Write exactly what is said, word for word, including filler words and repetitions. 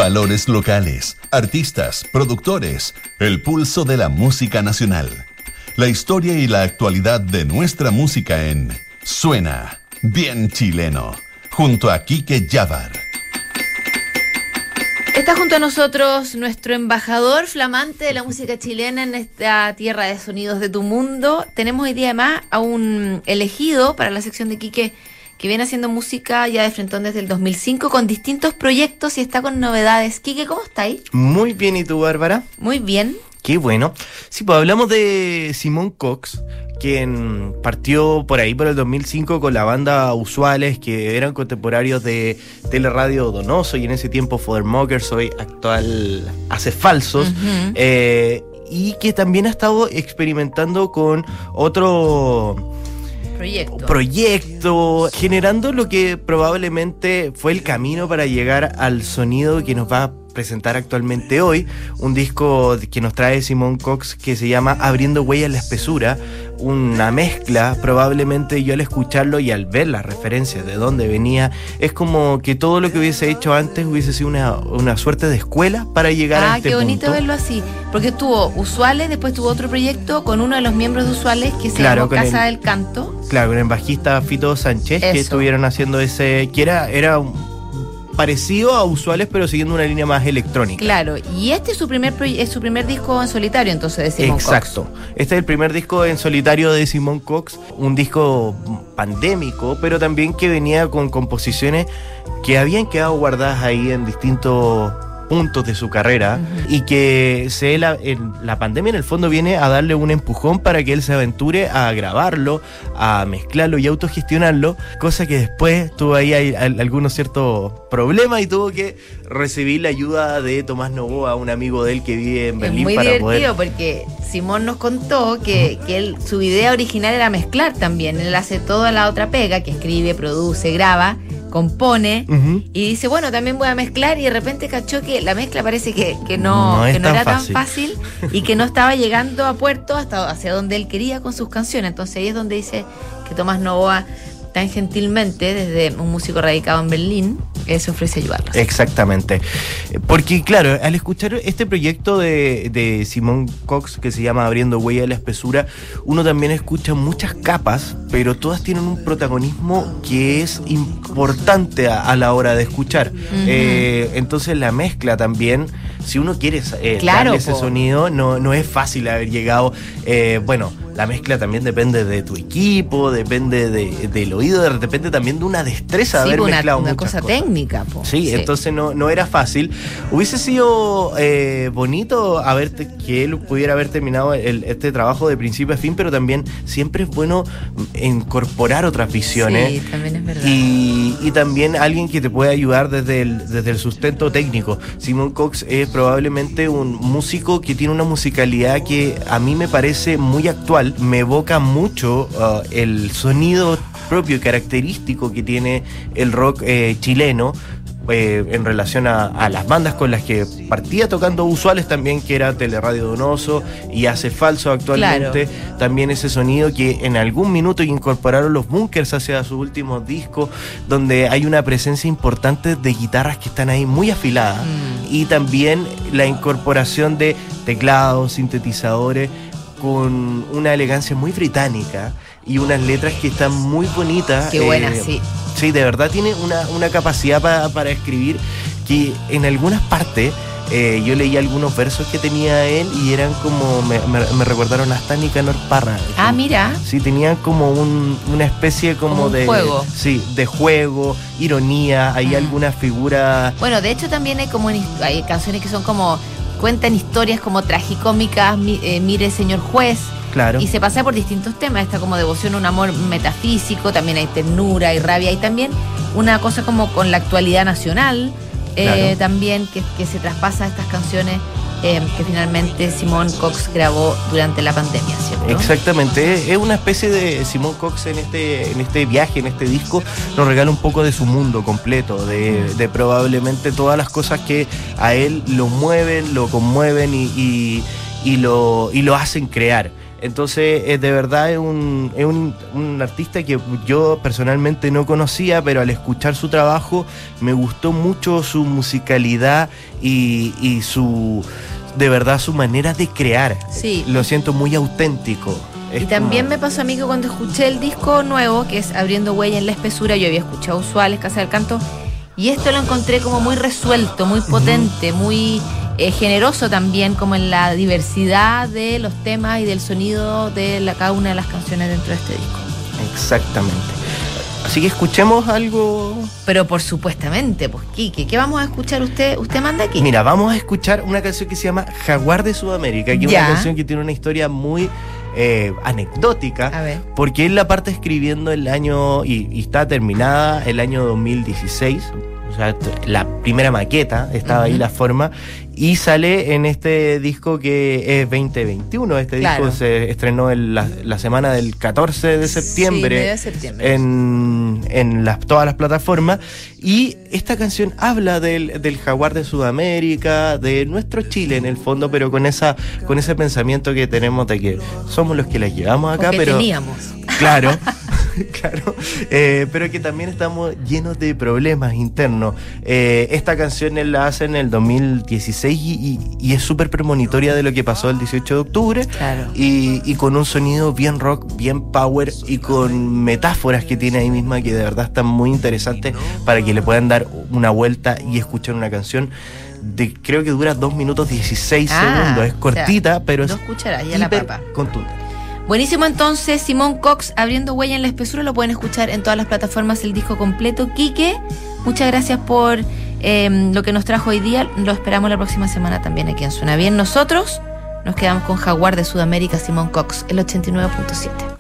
Valores locales, artistas, productores, el pulso de la música nacional. La historia y la actualidad de nuestra música en Suena Bien Chileno, junto a Quique Yavar. Está junto a nosotros nuestro embajador flamante de la música chilena en esta tierra de sonidos de tu mundo. Tenemos hoy día además a un elegido para la sección de Quique que viene haciendo música ya de frentón desde el dos mil cinco con distintos proyectos y está con novedades. Quique, ¿cómo estáis? Muy bien, ¿y tú, Bárbara? Muy bien. Qué bueno. Sí, pues hablamos de Simón Cox, quien partió por ahí por el dos mil cinco con la banda Usuales, que eran contemporáneos de Teleradio Donoso y en ese tiempo Fodermockers, hoy actual Hace Falsos, uh-huh. eh, y que también ha estado experimentando con otro proyecto. proyecto, generando lo que probablemente fue el camino para llegar al sonido que nos va a presentar actualmente hoy, un disco que nos trae Simón Cox que se llama Abriendo Huella en la Espesura, una mezcla. Probablemente yo al escucharlo y al ver las referencias de dónde venía, es como que todo lo que hubiese hecho antes hubiese sido una, una suerte de escuela para llegar ah, a este punto. Ah, qué bonito punto. verlo así, porque tuvo Usuales, después tuvo otro proyecto con uno de los miembros de Usuales que se claro, llamó Casa el, del Canto. Claro, con el bajista Fito Sánchez, Eso. que estuvieron haciendo ese, que era, era un parecido a Usuales, pero siguiendo una línea más electrónica. Claro, y este es su primer proye- es su primer disco en solitario, entonces, de Simón Cox. Exacto. Este es el primer disco en solitario de Simón Cox, un disco pandémico, pero también que venía con composiciones que habían quedado guardadas ahí en distintos puntos de su carrera, uh-huh. y que se la, en, la pandemia en el fondo viene a darle un empujón para que él se aventure a grabarlo, a mezclarlo y autogestionarlo, cosa que después tuvo ahí hay, hay, algunos ciertos problemas y tuvo que recibir la ayuda de Tomás Novoa, un amigo de él que vive en Berlín. Es muy para divertido poder... porque Simón nos contó que, que él, su idea original era mezclar también. Él hace toda la otra pega, que escribe, produce, graba, compone, uh-huh. y dice, bueno, también voy a mezclar, y de repente cachó que la mezcla parece que, que no, no, que no tan era fácil. tan fácil y que no estaba llegando a puerto hasta hacia donde él quería con sus canciones. Entonces ahí es donde dice que Tomás Novoa tan gentilmente, desde un músico radicado en Berlín, eh, se ofrece a ayudarlos. Exactamente. Porque claro, al escuchar este proyecto de, de Simón Cox que se llama Abriendo Huella en la Espesura, uno también escucha muchas capas, pero todas tienen un protagonismo que es importante a, a la hora de escuchar. Uh-huh. Eh, entonces la mezcla también, si uno quiere eh, claro, darle ese po. sonido, no, no es fácil haber llegado. Eh, bueno, la mezcla también depende de tu equipo, depende de, del oído, depende también de una destreza sí, de haber una, mezclado una muchas cosa cosas. técnica, po. Sí, sí, entonces no, no era fácil. Hubiese sido eh, bonito haberte, que él pudiera haber terminado el, este trabajo de principio a fin, pero también siempre es bueno incorporar otras visiones. Sí, también es verdad. Y, y también alguien que te pueda ayudar desde el, desde el sustento técnico. Simón Cox es probablemente un músico que tiene una musicalidad que a mí me parece muy actual, me evoca mucho uh, el sonido propio y característico que tiene el rock eh, chileno, eh, en relación a, a las bandas con las que partía tocando Usuales también, que era Teleradio Donoso y Hace Falso actualmente. Claro. También ese sonido que en algún minuto incorporaron los Bunkers hacia sus últimos discos, donde hay una presencia importante de guitarras que están ahí muy afiladas, mm. y también la incorporación de teclados, sintetizadores, con una elegancia muy británica y unas letras que están muy bonitas. Qué buenas, eh, sí. Sí, de verdad tiene una, una capacidad para, para escribir que en algunas partes, eh, yo leí algunos versos que tenía él y eran como, me, me, me recordaron hasta Nicanor Parra. Ah, mira. Sí, tenían como un, una especie como, como un de... juego. Sí, de juego, ironía, hay mm. algunas figuras... Bueno, de hecho también hay como hay canciones que son como... cuentan historias como tragicómicas, eh, mire señor juez, claro. y se pasa por distintos temas, está como devoción, un amor metafísico, también hay ternura y rabia, y también una cosa como con la actualidad nacional, eh, claro. también que, que se traspasa a estas canciones eh, que finalmente Simón Cox grabó durante la pandemia, ¿cierto? Exactamente, es una especie de Simón Cox en este, en este viaje, en este disco, nos regala un poco de su mundo completo, de, de probablemente todas las cosas que a él lo mueven, lo conmueven y, y, y, lo, y lo hacen crear. Entonces, eh, de verdad es, un, es un, un artista que yo personalmente no conocía, pero al escuchar su trabajo me gustó mucho su musicalidad y, y su, de verdad, su manera de crear. Sí. Lo siento muy auténtico. Es y también como... me pasó a mí que cuando escuché el disco nuevo, que es Abriendo Huella en la Espesura, yo había escuchado Usuales, Casa del Canto, y esto lo encontré como muy resuelto, muy potente, uh-huh. muy eh, generoso también, como en la diversidad de los temas y del sonido de la, cada una de las canciones dentro de este disco. Exactamente. Así que escuchemos algo. Pero por supuestamente, pues Quique, ¿qué vamos a escuchar? Usted usted manda aquí. Mira, vamos a escuchar una canción que se llama Jaguar de Sudamérica, que es una canción que tiene una historia muy eh, anecdótica, a ver. Porque él la parte escribiendo el año, y, y está terminada el año dos mil dieciséis, o sea, la primera maqueta, estaba uh-huh. ahí la forma, y sale en este disco que es veinte veintiuno. Este claro. disco se estrenó en la, la semana del catorce de septiembre, sí, de septiembre. en, en las, todas las plataformas. Y esta canción habla del, del jaguar de Sudamérica, de nuestro Chile en el fondo, pero con esa con ese pensamiento que tenemos de que somos los que las llevamos acá, porque pero teníamos. Claro. Claro, eh, pero que también estamos llenos de problemas internos. Eh, esta canción él la hace en el dos mil dieciséis y, y, y es súper premonitoria de lo que pasó el dieciocho de octubre. Claro. Y, y con un sonido bien rock, bien power y con metáforas que tiene ahí misma que de verdad están muy interesantes para que le puedan dar una vuelta y escuchar una canción. De, creo que dura dos minutos dieciséis ah, segundos. Es cortita, o sea, pero dos es cucharadas y a la papa. Contundente. Buenísimo, entonces, Simón Cox, Abriendo Huella en la Espesura, lo pueden escuchar en todas las plataformas, el disco completo. Quique, muchas gracias por eh, lo que nos trajo hoy día. Lo esperamos la próxima semana también aquí en Suena Bien. Nosotros nos quedamos con Jaguar de Sudamérica, Simón Cox, el ochenta y nueve punto siete.